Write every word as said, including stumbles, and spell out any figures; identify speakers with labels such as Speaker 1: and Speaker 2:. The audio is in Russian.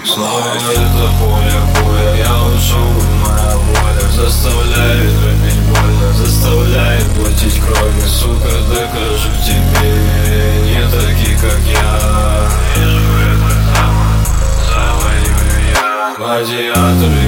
Speaker 1: Снова это поле боя, я ушел, моя воля заставляет любить больно, заставляет платить кровью. Сука, докажу тебе, не такие, как я. Вижу это само, завоюю я. Гладиаторы